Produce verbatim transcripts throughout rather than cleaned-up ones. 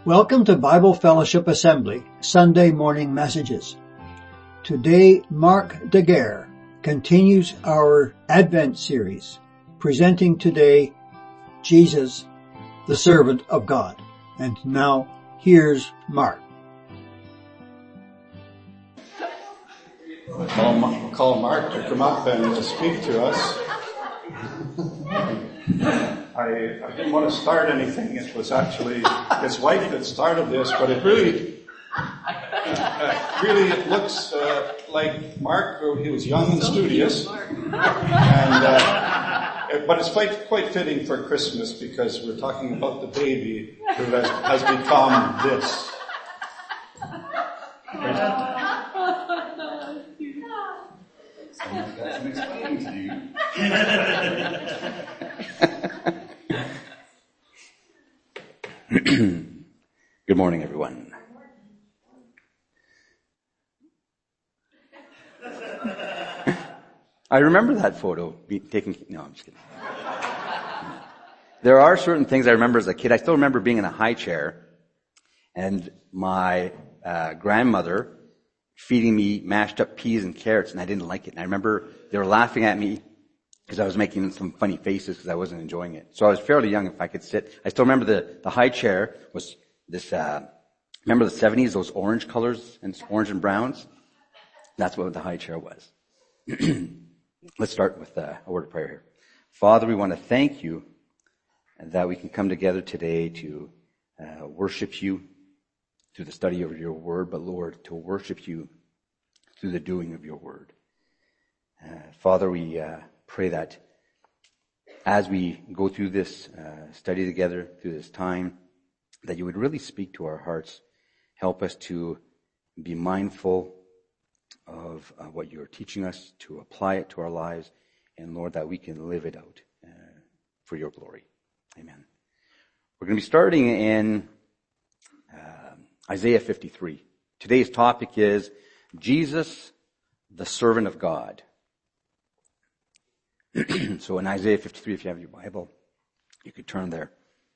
Welcome to Bible Fellowship Assembly, Sunday Morning Messages. Today, Mark Daguerre continues our Advent series, presenting today Jesus, the servant of God. And now, here's Mark. We'll call, call Mark to come up and to speak to us. I, I didn't want to start anything. It was actually his wife that started this, but it really, uh, really it looks uh, like Mark, he was young and studious, and uh, but it's quite quite fitting for Christmas because we're talking about the baby who has, has become this. Someone's got some explaining to do. Good morning, everyone. I remember that photo being taken. No, I'm just kidding. There are certain things I remember as a kid. I still remember being in a high chair and my uh, grandmother feeding me mashed up peas and carrots, and I didn't like it. And I remember they were laughing at me because I was making some funny faces because I wasn't enjoying it. So I was fairly young if I could sit. I still remember the, the high chair was this, uh, remember the seventies, those orange colors and orange and browns? That's what the high chair was. Let's start with uh, a word of prayer here. Father, we want to thank you that we can come together today to uh, worship you through the study of your word, but Lord, to worship you through the doing of your word. Uh, Father, we uh, pray that as we go through this uh, study together, through this time, that you would really speak to our hearts. Help us to be mindful of uh, what you're teaching us, to apply it to our lives, and Lord, that we can live it out uh, for your glory. Amen. We're going to be starting in uh, Isaiah fifty-three. Today's topic is Jesus, the servant of God. So in Isaiah fifty-three, if you have your Bible, you could turn there.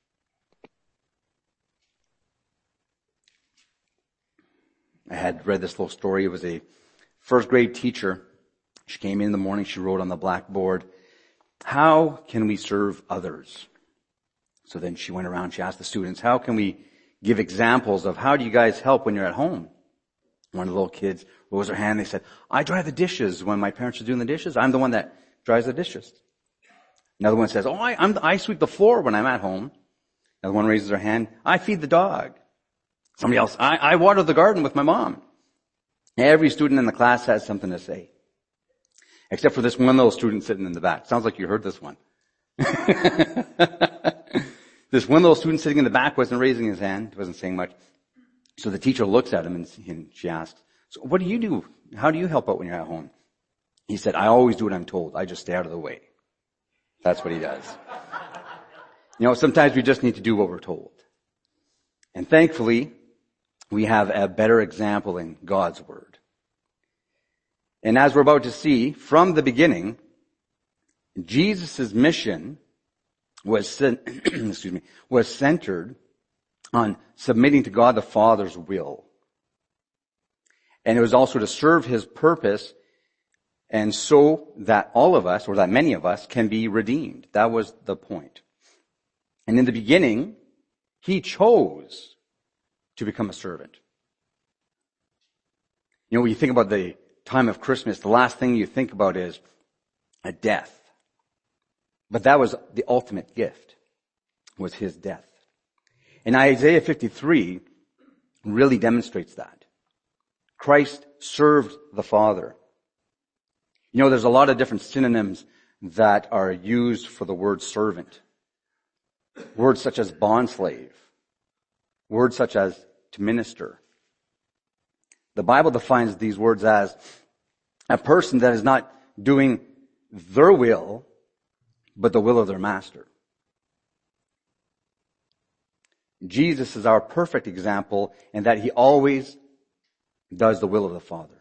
I had read this little story. It was a first grade teacher. She came in the morning, she wrote on the blackboard, "How can we serve others?" So then she went around, she asked the students, "How can we give examples of how do you guys help when you're at home?" One of the little kids rose her hand. They said, "I dry the dishes when my parents are doing the dishes. I'm the one that dries the dishes." Another one says, "Oh, I, I'm the, I sweep the floor when I'm at home." Another one raises her hand, "I feed the dog." Somebody else, I, I water the garden with my mom." Every student in the class has something to say. Except for this one little student sitting in the back. Sounds like you heard this one. This one little student sitting in the back wasn't raising his hand, wasn't saying much. So the teacher looks at him and, and she asks, "So what do you do? How do you help out when you're at home?" He said, "I always do what I'm told. I just stay out of the way." That's what he does. You know, sometimes we just need to do what we're told. And thankfully, we have a better example in God's Word. And as we're about to see, from the beginning, Jesus' mission was, excuse me, was centered on submitting to God the Father's will. And it was also to serve His purpose, and so that all of us, or that many of us, can be redeemed. That was the point. And in the beginning, He chose to become a servant. You know, when you think about the time of Christmas, the last thing you think about is a death. But that was the ultimate gift, was His death. And Isaiah fifty-three really demonstrates that. Christ served the Father. You know, there's a lot of different synonyms that are used for the word servant. Words such as bondslave. Words such as to minister. The Bible defines these words as a person that is not doing their will, but the will of their master. Jesus is our perfect example in that He always does the will of the Father.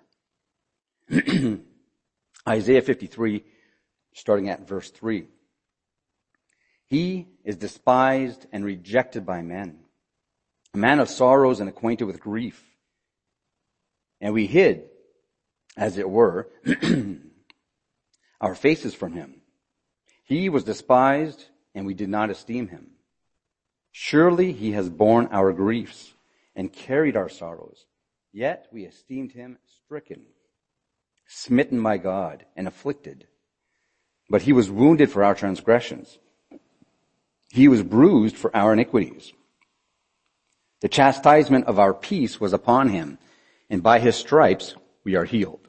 Isaiah fifty-three, starting at verse three. He is despised and rejected by men, a man of sorrows and acquainted with grief. And we hid, as it were, our faces from him. He was despised, and we did not esteem him. Surely he has borne our griefs and carried our sorrows. Yet we esteemed him stricken, smitten by God, and afflicted. But he was wounded for our transgressions. He was bruised for our iniquities. The chastisement of our peace was upon him, and by his stripes we are healed.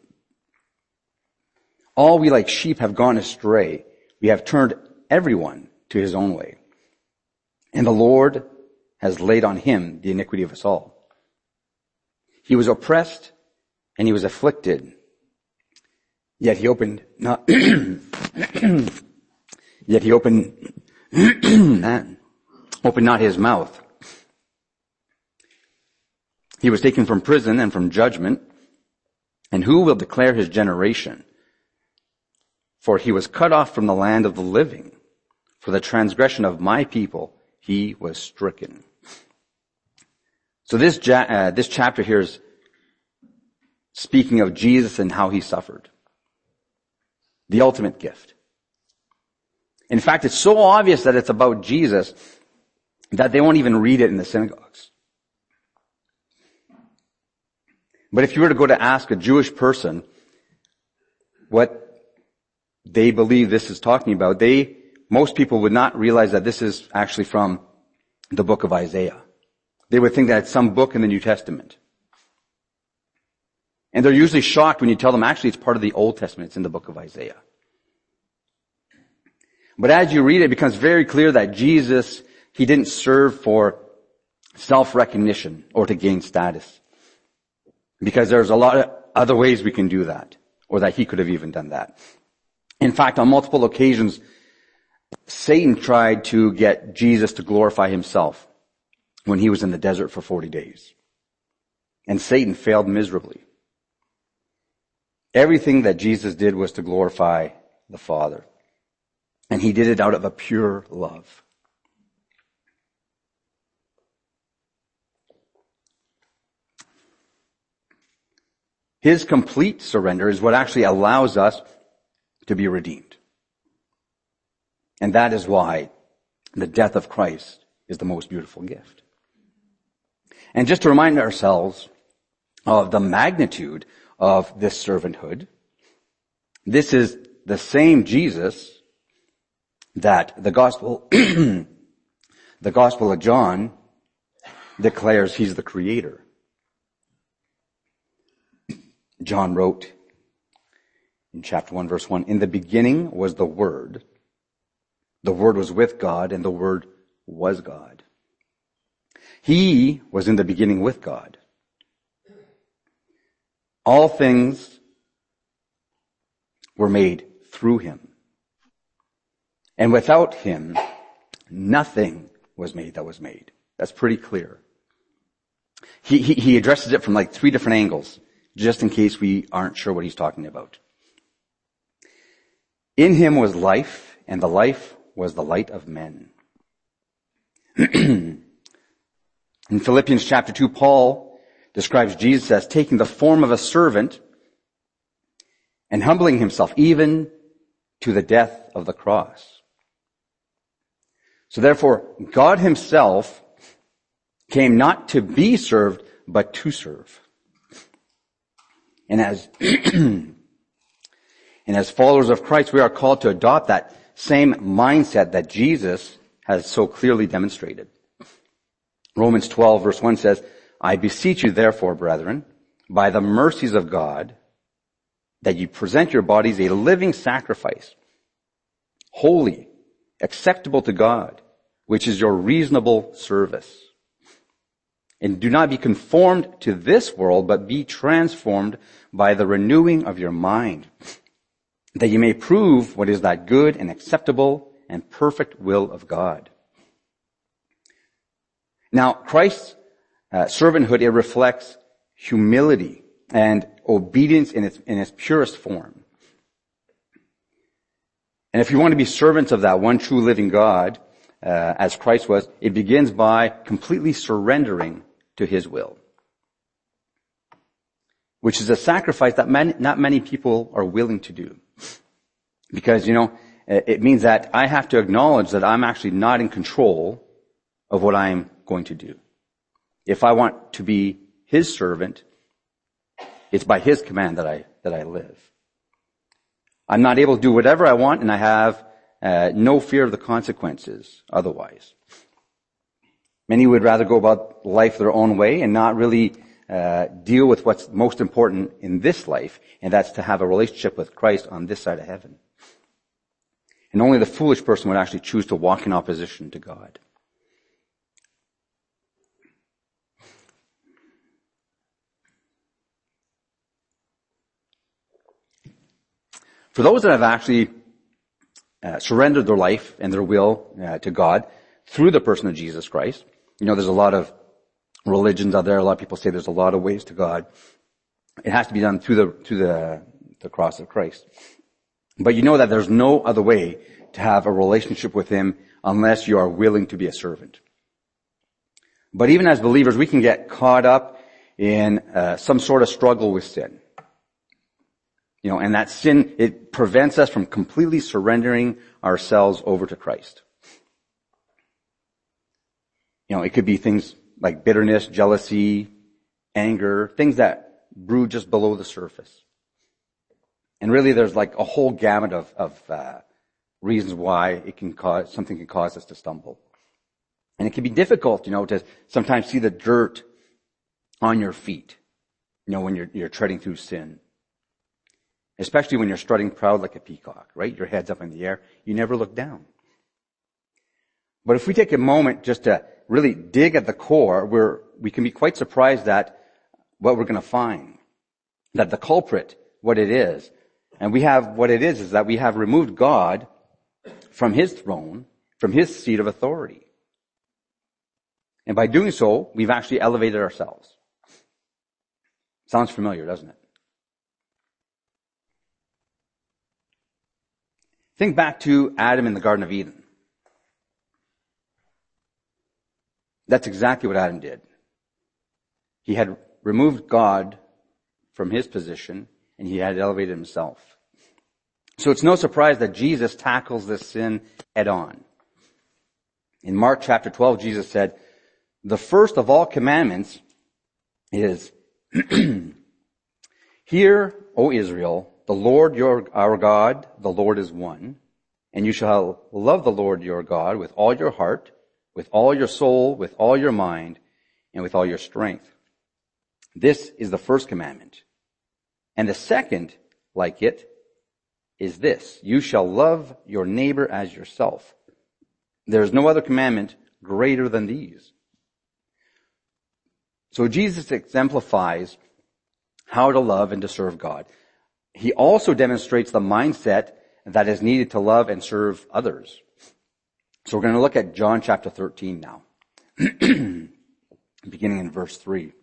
All we like sheep have gone astray. We have turned everyone to his own way. And the Lord has laid on him the iniquity of us all. He was oppressed and he was afflicted. Yet he opened not, yet he opened, opened not his mouth. He was taken from prison and from judgment. And who will declare his generation? For he was cut off from the land of the living. For the transgression of my people, he was stricken. So this, ja- uh, this chapter here is speaking of Jesus and how he suffered. The ultimate gift. In fact, it's so obvious that it's about Jesus that they won't even read it in the synagogues. But if you were to go to ask a Jewish person what they believe this is talking about, they, most people would not realize that this is actually from the book of Isaiah. They would think that it's some book in the New Testament. And they're usually shocked when you tell them actually it's part of the Old Testament. It's in the book of Isaiah. But as you read it, it becomes very clear that Jesus, he didn't serve for self-recognition or to gain status. Because there's a lot of other ways we can do that, or that he could have even done that. In fact, on multiple occasions, Satan tried to get Jesus to glorify himself when he was in the desert for forty days. And Satan failed miserably. Everything that Jesus did was to glorify the Father. And he did it out of a pure love. His complete surrender is what actually allows us to be redeemed. And that is why the death of Christ is the most beautiful gift. And just to remind ourselves of the magnitude of this servanthood, this is the same Jesus that the gospel, the gospel of John declares he's the creator. John wrote in chapter one, verse one, "In the beginning was the Word. The Word was with God, and the Word was God. He was in the beginning with God. All things were made through him. And without him, nothing was made that was made." That's pretty clear. He, he, he addresses it from like three different angles, just in case we aren't sure what he's talking about. In him was life, and the life was the light of men. In Philippians chapter two, Paul describes Jesus as taking the form of a servant and humbling himself even to the death of the cross. So therefore, God himself came not to be served, but to serve. And as, and as followers of Christ, we are called to adopt that same mindset that Jesus has so clearly demonstrated. Romans twelve verse one says, "I beseech you therefore, brethren, by the mercies of God, that you present your bodies a living sacrifice, holy, acceptable to God, which is your reasonable service. And do not be conformed to this world, but be transformed by the renewing of your mind, that you may prove what is that good and acceptable and perfect will of God." Now, Christ's uh, servanthood, it reflects humility and obedience in its, in its purest form. And if you want to be servants of that one true living God, uh, as Christ was, it begins by completely surrendering to his will, which is a sacrifice that many, not many people are willing to do. Because, you know, it means that I have to acknowledge that I'm actually not in control of what I'm going to do. If I want to be his servant, it's by his command that I, that I live. I'm not able to do whatever I want, and I have uh, no fear of the consequences otherwise. Many would rather go about life their own way and not really uh, deal with what's most important in this life, and that's to have a relationship with Christ on this side of heaven. And only the foolish person would actually choose to walk in opposition to God. For those that have actually uh, surrendered their life and their will uh, to God through the person of Jesus Christ, you know, there's a lot of religions out there. A lot of people say there's a lot of ways to God. It has to be done through the through the, the cross of Christ. But you know that there's no other way to have a relationship with him unless you are willing to be a servant. But even as believers, we can get caught up in uh, some sort of struggle with sin. You know, and that sin, it prevents us from completely surrendering ourselves over to Christ. You know, it could be things like bitterness, jealousy, anger, things that brew just below the surface. And really there's like a whole gamut of, of uh, reasons why it can cause, something can cause us to stumble. And it can be difficult, you know, to sometimes see the dirt on your feet, you know, when you're, you're treading through sin. Especially when you're strutting proud like a peacock, right? Your head's up in the air. You never look down. But if we take a moment just to really dig at the core, we're, we can be quite surprised at what we're going to find. That the culprit, what it is, and we have, what it is, is that we have removed God from his throne, from his seat of authority. And by doing so, we've actually elevated ourselves. Sounds familiar, doesn't it? Think back to Adam in the Garden of Eden. That's exactly what Adam did. He had removed God from his position, and he had elevated himself. So it's no surprise that Jesus tackles this sin head on. In Mark chapter twelve, Jesus said, "The first of all commandments is, Hear, O Israel, the Lord your, our God, the Lord is one, and you shall love the Lord your God with all your heart, with all your soul, with all your mind, and with all your strength. This is the first commandment. And the second, like it, is this, you shall love your neighbor as yourself. There is no other commandment greater than these." So Jesus exemplifies how to love and to serve God. He also demonstrates the mindset that is needed to love and serve others. So we're going to look at John chapter thirteen now, beginning in verse three.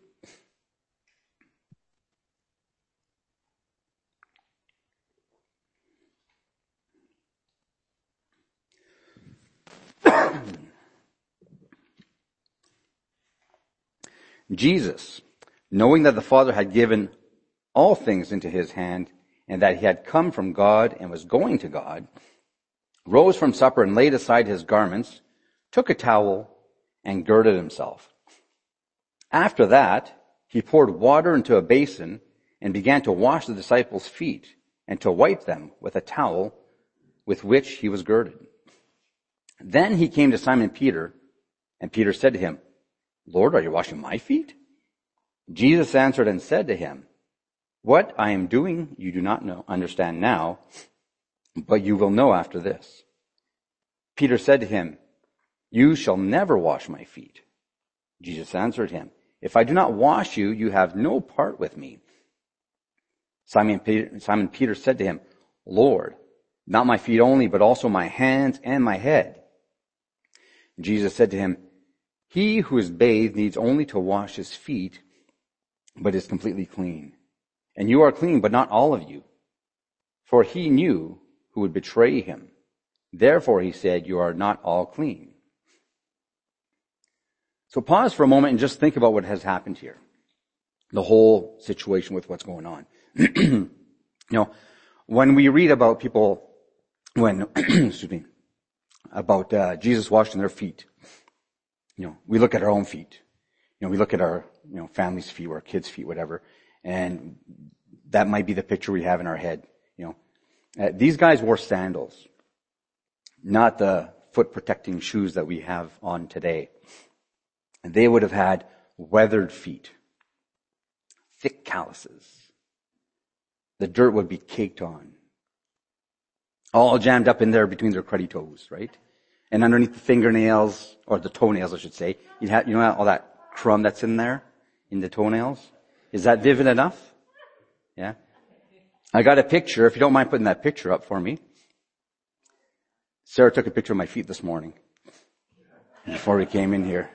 Jesus, knowing that the Father had given all things into his hand, and that he had come from God and was going to God, rose from supper and laid aside his garments, took a towel, and girded himself. After that, he poured water into a basin and began to wash the disciples' feet and to wipe them with a towel with which he was girded. Then he came to Simon Peter, and Peter said to him, "Lord, are you washing my feet?" Jesus answered and said to him, "What I am doing you do not know, understand now, but you will know after this." Peter said to him, "You shall never wash my feet." Jesus answered him, "If I do not wash you, you have no part with me." Simon Peter, Simon Peter said to him, "Lord, not my feet only, but also my hands and my head." Jesus said to him, "He who is bathed needs only to wash his feet, but is completely clean. And you are clean, but not all of you." For he knew who would betray him. Therefore he said, "You are not all clean." So pause for a moment and just think about what has happened here. The whole situation with what's going on. You know, when we read about people, when, excuse me, about uh, Jesus washing their feet, you know, we look at our own feet. You know, we look at our, you know, family's feet or our kids' feet, whatever, and that might be the picture we have in our head. You know, uh, these guys wore sandals, not the foot-protecting shoes that we have on today. And they would have had weathered feet, thick calluses. The dirt would be caked on, all jammed up in there between their cruddy toes, right? And underneath the fingernails, or the toenails, I should say, you have, you know, all that crumb that's in there, in the toenails. Is that vivid enough? Yeah. I got a picture, if you don't mind putting that picture up for me. Sarah took a picture of my feet this morning, before we came in here.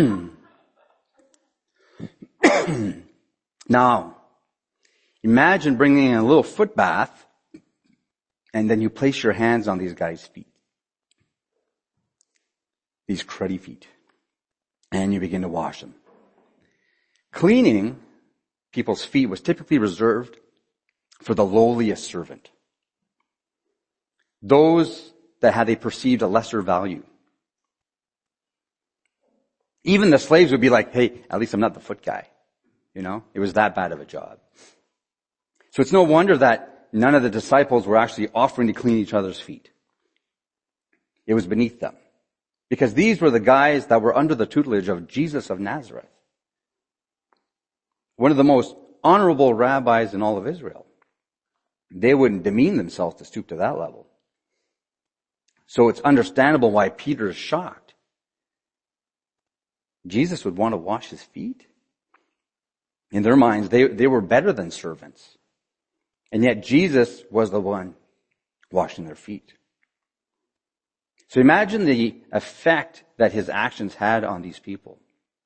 Now, imagine bringing in a little foot bath, and then you place your hands on these guys' feet. These cruddy feet. And you begin to wash them. Cleaning people's feet was typically reserved for the lowliest servant. Those that had a perceived a lesser value. Even the slaves would be like, hey, at least I'm not the foot guy. You know, it was that bad of a job. So it's no wonder that none of the disciples were actually offering to clean each other's feet. It was beneath them. Because these were the guys that were under the tutelage of Jesus of Nazareth. One of the most honorable rabbis in all of Israel. They wouldn't demean themselves to stoop to that level. So it's understandable why Peter is shocked. Jesus would want to wash his feet? In their minds, they, they were better than servants. And yet Jesus was the one washing their feet. So imagine the effect that his actions had on these people.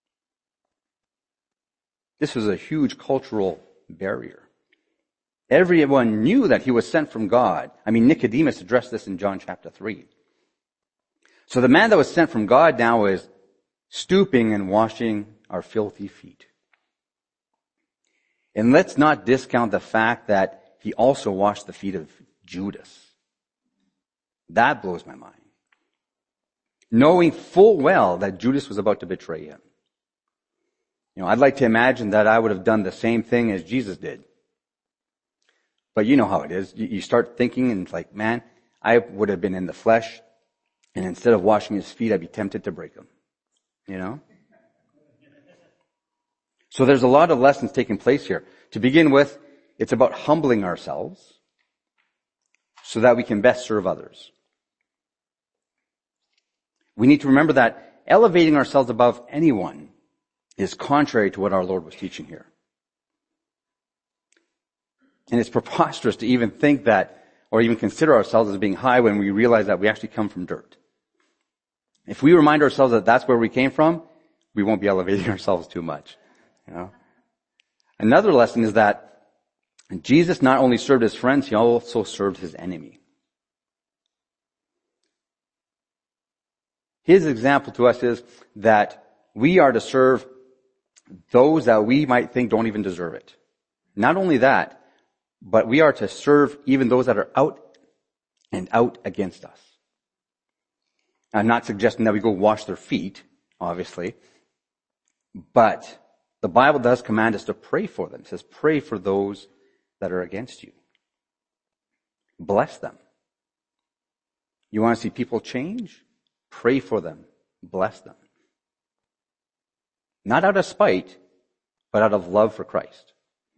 This was a huge cultural barrier. Everyone knew that he was sent from God. I mean, Nicodemus addressed this in John chapter three. So the man that was sent from God now is stooping and washing our filthy feet. And let's not discount the fact that he also washed the feet of Judas. That blows my mind. Knowing full well that Judas was about to betray him. You know, I'd like to imagine that I would have done the same thing as Jesus did. But you know how it is. You start thinking and it's like, man, I would have been in the flesh, and instead of washing his feet, I'd be tempted to break them. You know? So there's a lot of lessons taking place here. To begin with, it's about humbling ourselves so that we can best serve others. We need to remember that elevating ourselves above anyone is contrary to what our Lord was teaching here. And it's preposterous to even think that, or even consider ourselves as being high when we realize that we actually come from dirt. If we remind ourselves that that's where we came from, we won't be elevating ourselves too much. You know? Another lesson is that Jesus not only served his friends, he also served his enemy. His example to us is that we are to serve those that we might think don't even deserve it. Not only that, but we are to serve even those that are out and out against us. I'm not suggesting that we go wash their feet, obviously, but the Bible does command us to pray for them. It says, pray for those that are against you. Bless them. You want to see people change? Pray for them. Bless them. Not out of spite, but out of love for Christ.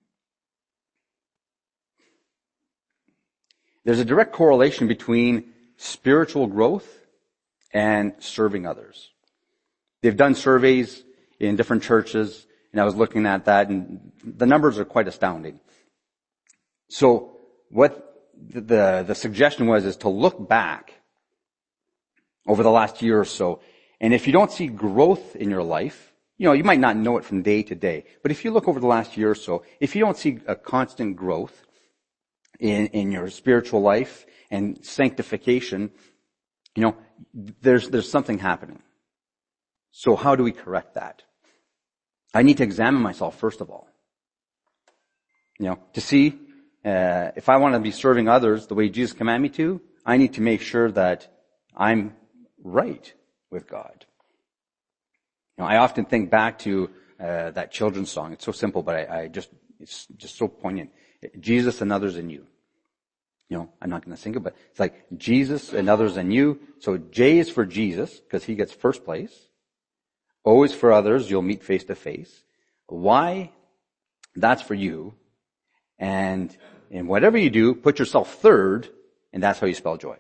There's a direct correlation between spiritual growth and serving others. They've done surveys in different churches, and I was looking at that, and the numbers are quite astounding. So what the, the suggestion was is to look back over the last year or so, and if you don't see growth in your life, you know, you might not know it from day to day, but if you look over the last year or so, if you don't see a constant growth in, in your spiritual life and sanctification, you know, there's, there's something happening. So how do we correct that? I need to examine myself first of all. You know, to see uh, if I want to be serving others the way Jesus commanded me to, I need to make sure that I'm right with God. You know, I often think back to uh, that children's song. It's so simple, but I, I just it's just so poignant. Jesus and others in you. You know, I'm not going to sing it, but it's like Jesus and others in you. So J is for Jesus because he gets first place. O is for others. You'll meet face to face. Y, that's for you. And in whatever you do, put yourself third, and that's how you spell joy.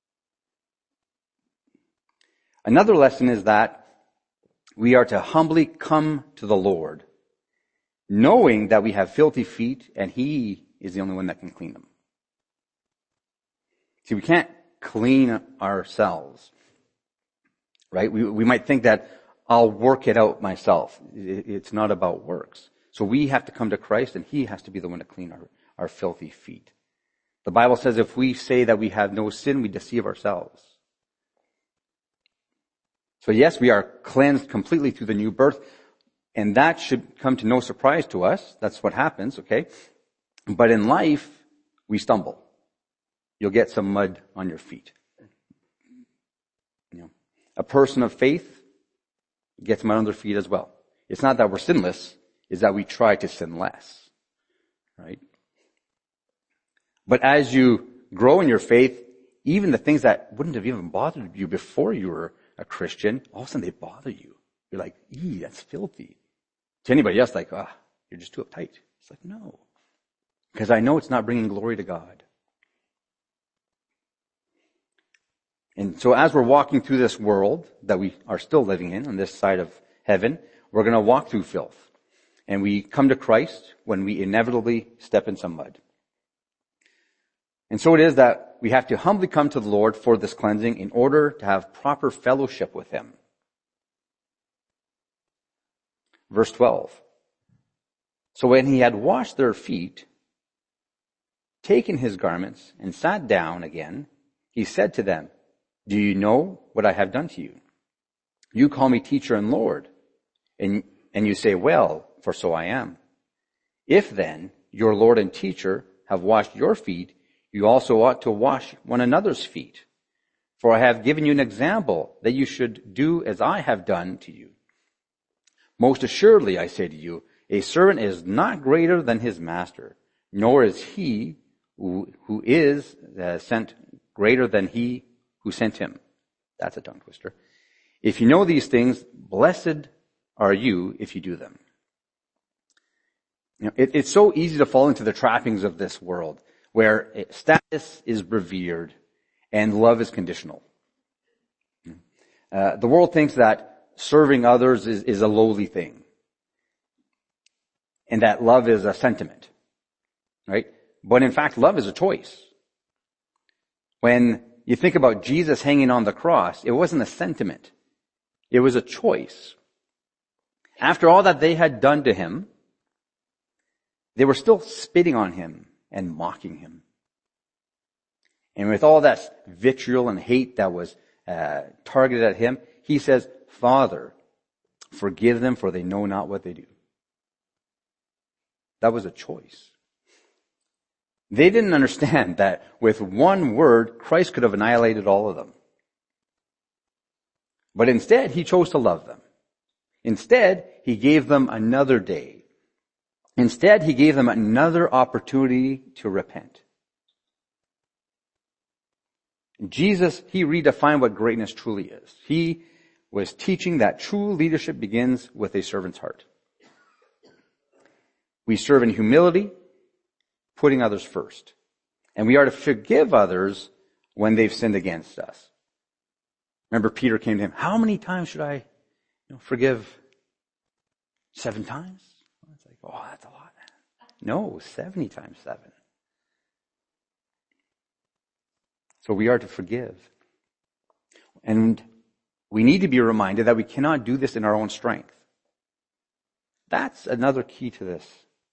Another lesson is that we are to humbly come to the Lord, knowing that we have filthy feet and he is the only one that can clean them. See, we can't clean ourselves, right? We, we might think that I'll work it out myself. It's not about works. So we have to come to Christ and he has to be the one to clean our, our filthy feet. The Bible says if we say that we have no sin, we deceive ourselves. So yes, we are cleansed completely through the new birth, and that should come to no surprise to us. That's what happens, okay? But in life, we stumble. You'll get some mud on your feet. You know, a person of faith gets mud on their feet as well. It's not that we're sinless, it's that we try to sin less, right? But as you grow in your faith, even the things that wouldn't have even bothered you before you were a Christian, all of a sudden they bother you. You're like, ee, that's filthy. To anybody else, like, ah, oh, you're just too uptight. It's like, no. Because I know it's not bringing glory to God. And so as we're walking through this world that we are still living in, on this side of heaven, we're going to walk through filth. And we come to Christ when we inevitably step in some mud. And so it is that we have to humbly come to the Lord for this cleansing in order to have proper fellowship with him. Verse twelve. So when he had washed their feet, taken his garments, and sat down again, he said to them, do you know what I have done to you? You call me teacher and Lord, and, and you say, well, for so I am. If then your Lord and teacher have washed your feet, you also ought to wash one another's feet. For I have given you an example that you should do as I have done to you. Most assuredly, I say to you, a servant is not greater than his master, nor is he who, who is uh, sent greater than he who sent him. That's a tongue twister. If you know these things, blessed are you if you do them. You know, it, it's so easy to fall into the trappings of this world, where status is revered and love is conditional. Uh, the world thinks that serving others is, is a lowly thing, and that love is a sentiment, right? But in fact, love is a choice. When you think about Jesus hanging on the cross, it wasn't a sentiment. It was a choice. After all that they had done to him, they were still spitting on him and mocking him. And with all that vitriol and hate that was uh, targeted at him, he says, Father, forgive them, for they know not what they do. That was a choice. They didn't understand that with one word, Christ could have annihilated all of them. But instead, he chose to love them. Instead, he gave them another day. Instead, he gave them another opportunity to repent. Jesus, he redefined what greatness truly is. He was teaching that true leadership begins with a servant's heart. We serve in humility, putting others first. And we are to forgive others when they've sinned against us. Remember, Peter came to him, how many times should I you know, forgive? Seven times? It's like, oh, that's a lot. No, seventy times seven. So we are to forgive. And we need to be reminded that we cannot do this in our own strength. That's another key to this.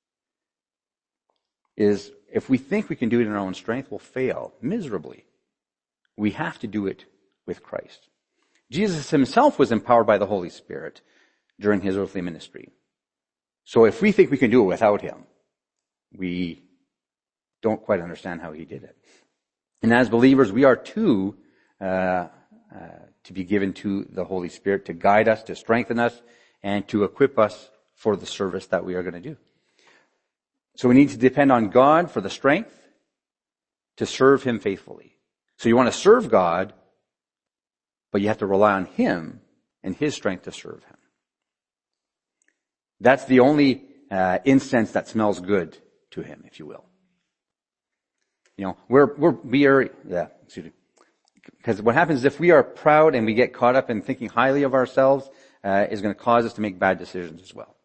Is if we think we can do it in our own strength, we'll fail miserably. We have to do it with Christ. Jesus himself was empowered by the Holy Spirit during his earthly ministry. So if we think we can do it without him, we don't quite understand how he did it. And as believers, we are too uh, uh, to be given to the Holy Spirit to guide us, to strengthen us, and to equip us for the service that we are going to do. So we need to depend on God for the strength to serve him faithfully. So you want to serve God, but you have to rely on him and his strength to serve him. That's the only uh, incense that smells good to him, if you will. You know, we're, we're, we are, yeah, excuse me. Because what happens is if we are proud and we get caught up in thinking highly of ourselves, uh, is going to cause us to make bad decisions as well.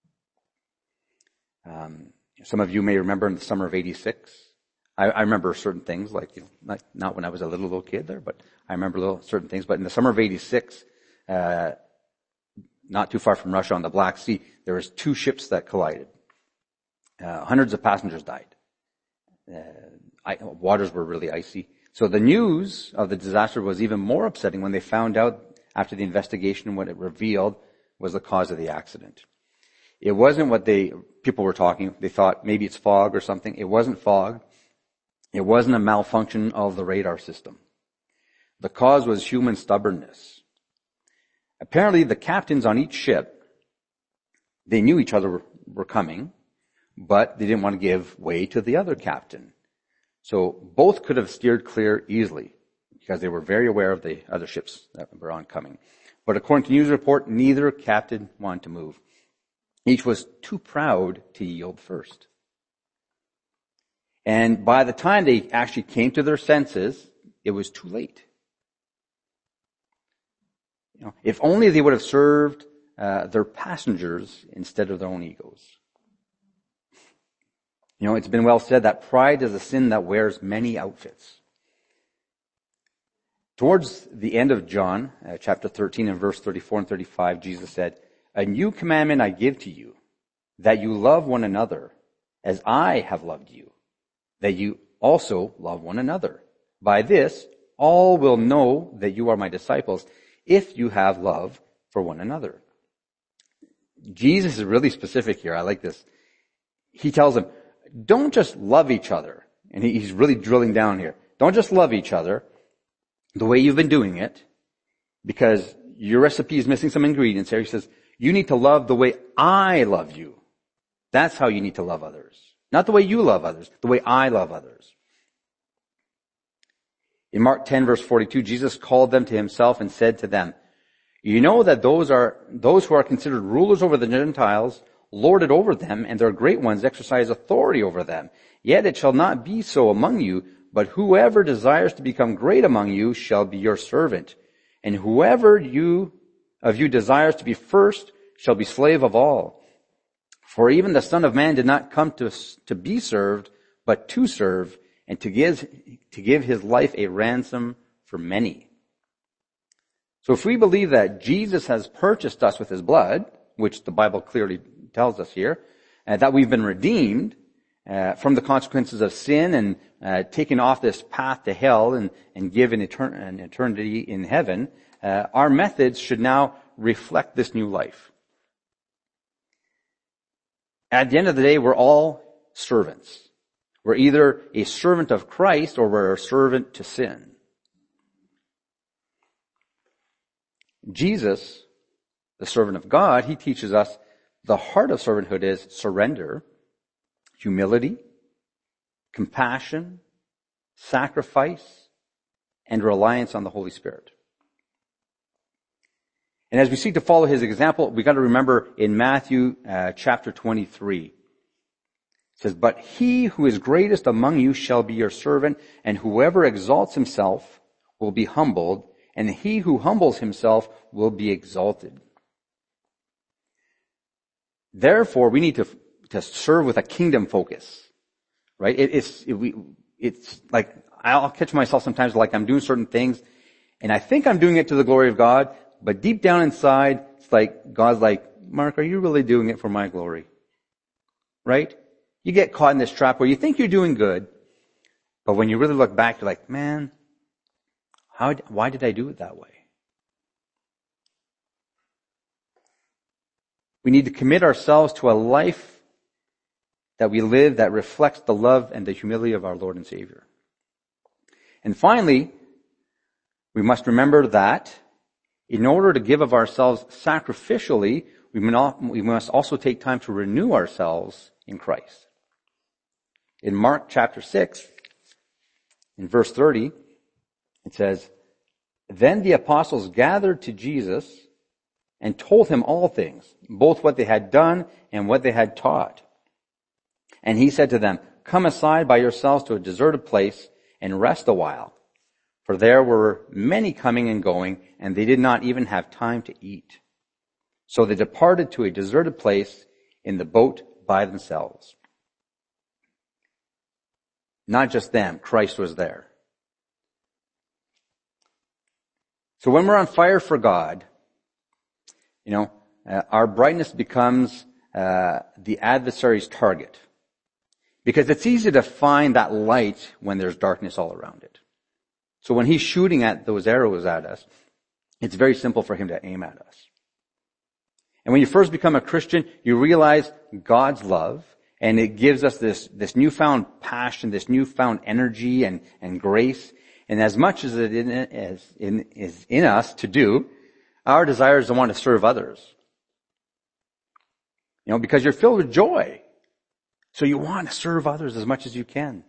Um, some of you may remember in the summer of eighty-six, I, I remember certain things, like, you know, not, not when I was a little, little kid there, but I remember little, certain things. But in the summer of eighty-six, uh, not too far from Russia on the Black Sea, there was two ships that collided. Uh, hundreds of passengers died. Uh, I, waters were really icy. So the news of the disaster was even more upsetting when they found out after the investigation what it revealed was the cause of the accident. It wasn't what they, people were talking. They thought maybe it's fog or something. It wasn't fog. It wasn't a malfunction of the radar system. The cause was human stubbornness. Apparently the captains on each ship, they knew each other were, were coming, but they didn't want to give way to the other captain. So both could have steered clear easily because they were very aware of the other ships that were oncoming. But according to news report, neither captain wanted to move. Each was too proud to yield first. And by the time they actually came to their senses, it was too late. You know, if only they would have served uh, their passengers instead of their own egos. You know, it's been well said that pride is a sin that wears many outfits. Towards the end of John, uh, chapter thirteen and verse thirty-four and thirty-five, Jesus said, "A new commandment I give to you, that you love one another as I have loved you, that you also love one another. By this, all will know that you are my disciples, if you have love for one another." Jesus is really specific here. I like this. He tells them, don't just love each other. And he's really drilling down here. Don't just love each other the way you've been doing it, because your recipe is missing some ingredients here. He says, you need to love the way I love you. That's how you need to love others. Not the way you love others, the way I love others. In Mark ten verse forty-two, Jesus called them to himself and said to them, you know that those are, those who are considered rulers over the Gentiles lord it over them, and their great ones exercise authority over them. Yet it shall not be so among you, but whoever desires to become great among you shall be your servant. And whoever you, of you desires to be first shall be slave of all. For even the Son of Man did not come to, to be served, but to serve, and to give, to give his life a ransom for many. So if we believe that Jesus has purchased us with his blood, which the Bible clearly tells us here, uh, that we've been redeemed uh, from the consequences of sin and uh, taken off this path to hell and, and given etern- an eternity in heaven, uh, our methods should now reflect this new life. At the end of the day, we're all servants. We're either a servant of Christ or we're a servant to sin. Jesus, the servant of God, he teaches us the heart of servanthood is surrender, humility, compassion, sacrifice, and reliance on the Holy Spirit. And as we seek to follow his example, we've got to remember in Matthew uh, chapter twenty-three, it says, but he who is greatest among you shall be your servant, and whoever exalts himself will be humbled, and he who humbles himself will be exalted. Therefore, we need to, to serve with a kingdom focus, right? It, it's, it, we, it's like, I'll catch myself sometimes like I'm doing certain things, and I think I'm doing it to the glory of God, but deep down inside, it's like, God's like, Mark, are you really doing it for my glory? Right? You get caught in this trap where you think you're doing good, but when you really look back, you're like, man, how, why did I do it that way? We need to commit ourselves to a life that we live that reflects the love and the humility of our Lord and Savior. And finally, we must remember that in order to give of ourselves sacrificially, we must also take time to renew ourselves in Christ. In Mark chapter six, in verse thirty, it says, "Then the apostles gathered to Jesus and told him all things, both what they had done and what they had taught. And he said to them, 'Come aside by yourselves to a deserted place and rest a while.' For there were many coming and going, and they did not even have time to eat. So they departed to a deserted place in the boat by themselves." Not just them, Christ was there. So when we're on fire for God, you know, uh, our brightness becomes uh, the adversary's target. Because it's easy to find that light when there's darkness all around it. So when he's shooting at those arrows at us, it's very simple for him to aim at us. And when you first become a Christian, you realize God's love, and it gives us this, this newfound passion, this newfound energy and, and grace. And as much as it in, as in, is in us to do, our desire is to want to serve others. You know, because you're filled with joy. So you want to serve others as much as you can.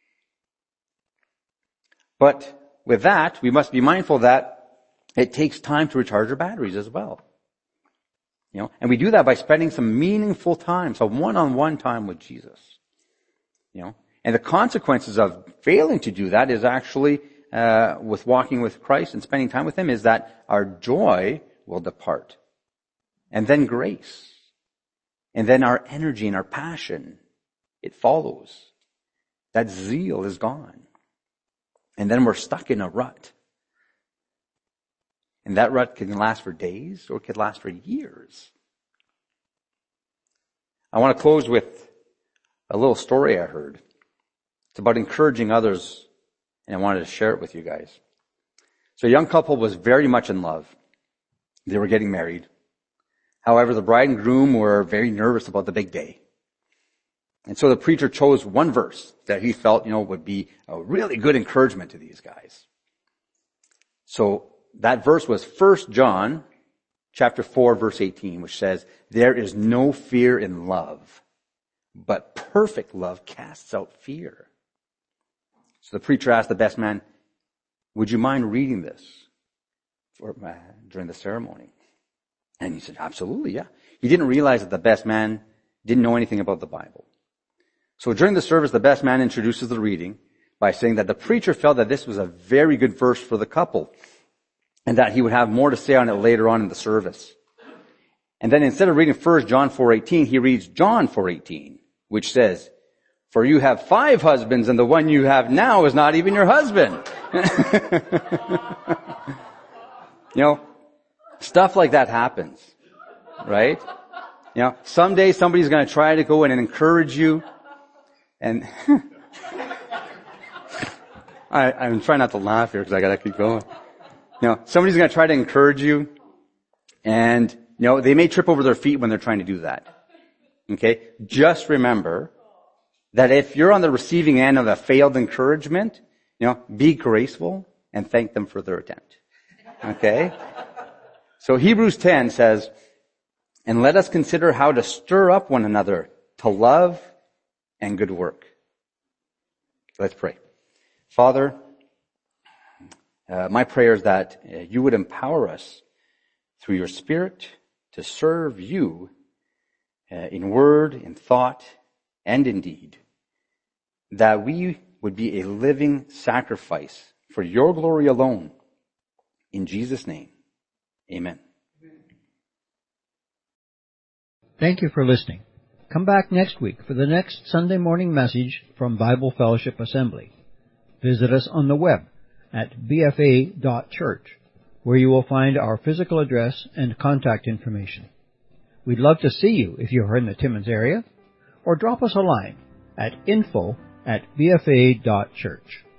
But with that, we must be mindful that it takes time to recharge our batteries as well. You know, and we do that by spending some meaningful time, some one-on-one time with Jesus. You know, and the consequences of failing to do that is actually, uh, with walking with Christ and spending time with Him, is that our joy will depart. And then grace. And then our energy and our passion, it follows. That zeal is gone. And then we're stuck in a rut. And that rut can last for days or it could last for years. I want to close with a little story I heard. It's about encouraging others, and I wanted to share it with you guys. So a young couple was very much in love. They were getting married. However, the bride and groom were very nervous about the big day. And so the preacher chose one verse that he felt, you know, would be a really good encouragement to these guys. So that verse was First John chapter four, verse eighteen, which says, "There is no fear in love, but perfect love casts out fear." So the preacher asked the best man, "Would you mind reading this for, uh, during the ceremony?" And he said, "Absolutely, yeah." He didn't realize that the best man didn't know anything about the Bible. So during the service, the best man introduces the reading by saying that the preacher felt that this was a very good verse for the couple and that he would have more to say on it later on in the service. And then instead of reading First John four eighteen, he reads John four eighteen, which says, "For you have five husbands and the one you have now is not even your husband." You know, stuff like that happens, right? You know, someday somebody's going to try to go in and encourage you. And I, I'm trying not to laugh here because I got to keep going. You know, somebody's going to try to encourage you, and you know they may trip over their feet when they're trying to do that. Okay, just remember that if you're on the receiving end of a failed encouragement, you know, be graceful and thank them for their attempt. Okay. So Hebrews ten says, "And let us consider how to stir up one another to love and good work." Let's pray. Father, uh, my prayer is that uh, you would empower us through your Spirit to serve you uh, in word, in thought, and in deed, that we would be a living sacrifice for your glory alone. In Jesus' name, amen. Thank you for listening. Come back next week for the next Sunday morning message from Bible Fellowship Assembly. Visit us on the web at b f a dot church, where you will find our physical address and contact information. We'd love to see you if you're in the Timmins area, or drop us a line at info at b f a dot church.